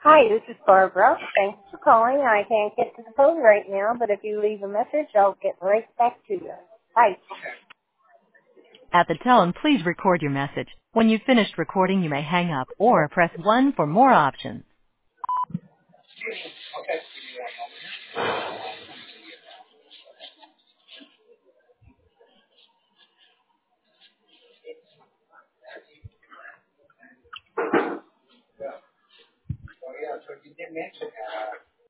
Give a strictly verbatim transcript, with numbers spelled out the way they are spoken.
Hi, this is Barbara. Thanks for calling. I can't get to the phone right now, but if you leave a message, I'll get right back to you. Bye. At the tone, please record your message. When you've finished recording, you may hang up or press one for more options. So yeah, so you did mention that.